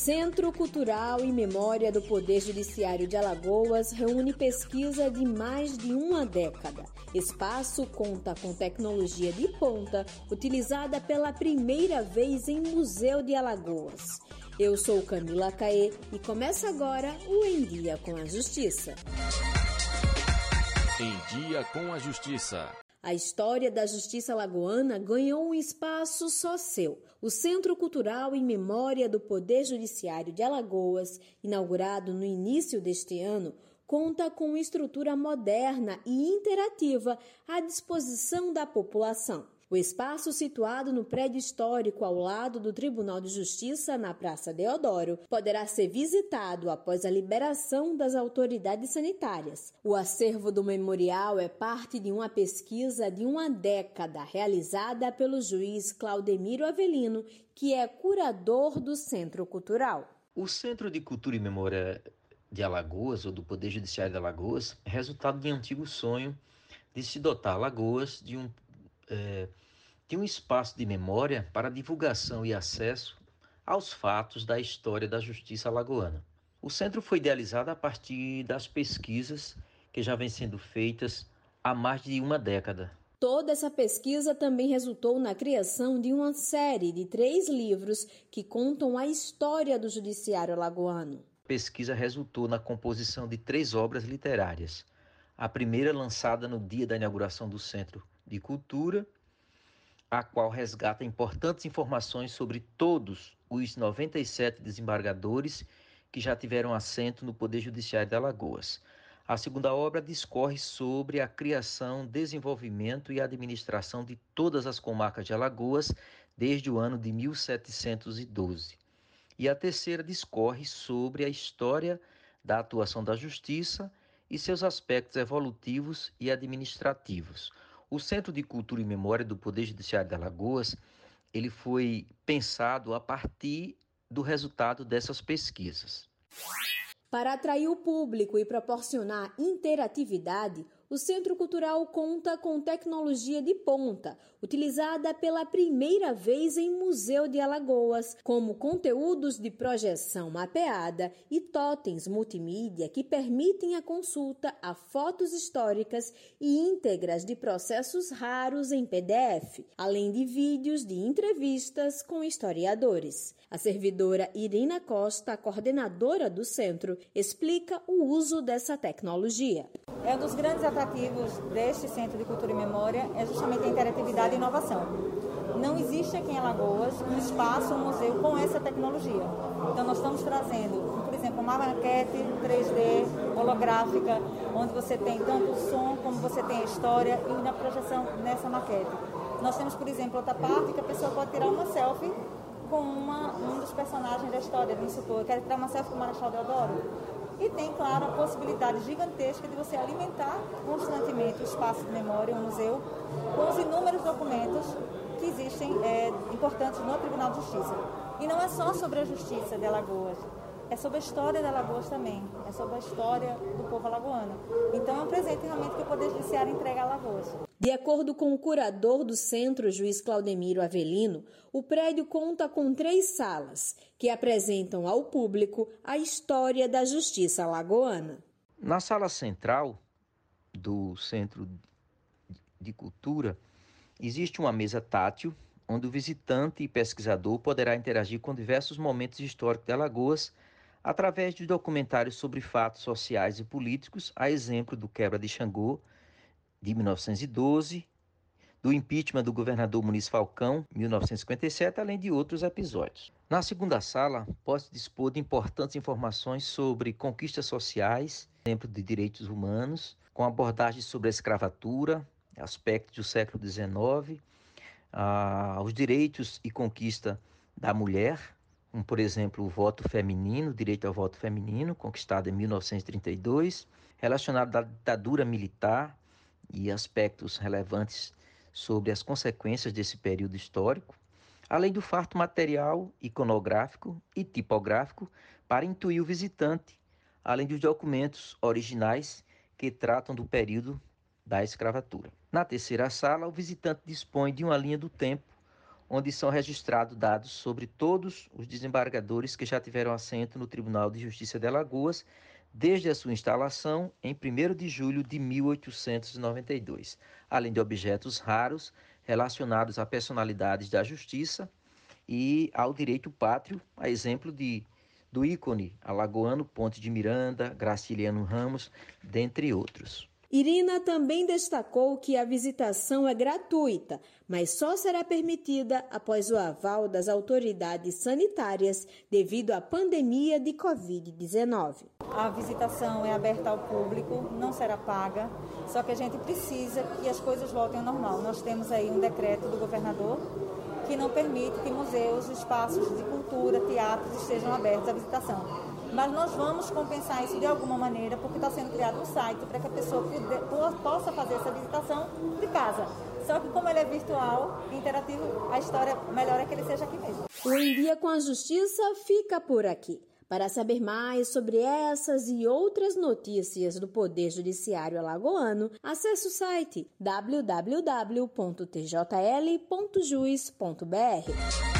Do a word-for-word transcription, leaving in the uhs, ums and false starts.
Centro Cultural e Memória do Poder Judiciário de Alagoas reúne pesquisa de mais de uma década. Espaço conta com tecnologia de ponta, utilizada pela primeira vez em Museu de Alagoas. Eu sou Camila Caê e começa agora o Em Dia com a Justiça. Em Dia com a Justiça. A história da justiça alagoana ganhou um espaço só seu. O Centro Cultural em Memória do Poder Judiciário de Alagoas, inaugurado no início deste ano, conta com uma estrutura moderna e interativa à disposição da população. O espaço, situado no prédio histórico ao lado do Tribunal de Justiça, na Praça Deodoro, poderá ser visitado após a liberação das autoridades sanitárias. O acervo do memorial é parte de uma pesquisa de uma década realizada pelo juiz Claudemiro Avelino, que é curador do Centro Cultural. O Centro de Cultura e Memória de Alagoas, ou do Poder Judiciário de Alagoas, é resultado de um antigo sonho de se dotar Alagoas de um É, de um espaço de memória para divulgação e acesso aos fatos da história da justiça alagoana. O centro foi idealizado a partir das pesquisas que já vêm sendo feitas há mais de uma década. Toda essa pesquisa também resultou na criação de uma série de três livros que contam a história do judiciário alagoano. A pesquisa resultou na composição de três obras literárias. A primeira lançada no dia da inauguração do Centro de Cultura, a qual resgata importantes informações sobre todos os noventa e sete desembargadores que já tiveram assento no Poder Judiciário de Alagoas. A segunda obra discorre sobre a criação, desenvolvimento e administração de todas as comarcas de Alagoas desde o ano de mil setecentos e doze. E a terceira discorre sobre a história da atuação da Justiça e seus aspectos evolutivos e administrativos. O Centro de Cultura e Memória do Poder Judiciário de Alagoas, ele foi pensado a partir do resultado dessas pesquisas. Para atrair o público e proporcionar interatividade, o Centro Cultural conta com tecnologia de ponta, utilizada pela primeira vez em Museu de Alagoas, como conteúdos de projeção mapeada e totens multimídia que permitem a consulta a fotos históricas e íntegras de processos raros em P D F, além de vídeos de entrevistas com historiadores. A servidora Irina Costa, coordenadora do centro, explica o uso dessa tecnologia. É um dos grandes atrativos deste Centro de Cultura e Memória é justamente a interatividade e inovação. Não existe aqui em Alagoas um espaço, um museu com essa tecnologia. Então nós estamos trazendo, por exemplo, uma maquete três D, holográfica, onde você tem tanto o som como você tem a história e na projeção nessa maquete. Nós temos, por exemplo, outra parte que a pessoa pode tirar uma selfie com uma, um dos personagens da história. Vamos supor, eu quero tirar uma selfie com o Marechal Deodoro. E tem, claro, a possibilidade gigantesca de você alimentar constantemente o espaço de memória, o museu, com os inúmeros documentos que existem é, importantes no Tribunal de Justiça. E não é só sobre a justiça de Alagoas, é sobre a história de Alagoas também, é sobre a história do povo alagoano. Então é um presente realmente que o Poder Judiciário entrega a Alagoas. De acordo com o curador do centro, juiz Claudemiro Avelino, o prédio conta com três salas que apresentam ao público a história da justiça alagoana. Na sala central do Centro de Cultura, existe uma mesa tátil, onde o visitante e pesquisador poderá interagir com diversos momentos históricos de Alagoas através de documentários sobre fatos sociais e políticos, a exemplo do Quebra de Xangô, de mil novecentos e doze, do impeachment do governador Muniz Falcão, mil novecentos e cinquenta e sete, além de outros episódios. Na segunda sala, pode dispor de importantes informações sobre conquistas sociais, exemplo de direitos humanos, com abordagens sobre a escravatura, aspectos do século dezenove, ah, os direitos e conquista da mulher, como, por exemplo, o voto feminino, o direito ao voto feminino, conquistado em mil novecentos e trinta e dois, relacionado à ditadura militar e aspectos relevantes sobre as consequências desse período histórico, além do fato material, iconográfico e tipográfico para intuir o visitante, além dos documentos originais que tratam do período da escravatura. Na terceira sala, o visitante dispõe de uma linha do tempo, onde são registrados dados sobre todos os desembargadores que já tiveram assento no Tribunal de Justiça de Alagoas desde a sua instalação em primeiro de julho de mil oitocentos e noventa e dois, além de objetos raros relacionados a personalidades da Justiça e ao direito pátrio, a exemplo de, do ícone alagoano Ponte de Miranda, Graciliano Ramos, dentre outros. Irina também destacou que a visitação é gratuita, mas só será permitida após o aval das autoridades sanitárias devido à pandemia de covid dezenove. A visitação é aberta ao público, não será paga, só que a gente precisa que as coisas voltem ao normal. Nós temos aí um decreto do governador que não permite que museus, espaços de cultura, teatros estejam abertos à visitação. Mas nós vamos compensar isso de alguma maneira, porque está sendo criado um site para que a pessoa puder, possa fazer essa visitação de casa. Só que como ele é virtual, interativo, a história melhor é que ele seja aqui mesmo. O Em Dia com a Justiça fica por aqui. Para saber mais sobre essas e outras notícias do Poder Judiciário alagoano, acesse o site w w w ponto t j l ponto juiz ponto b r.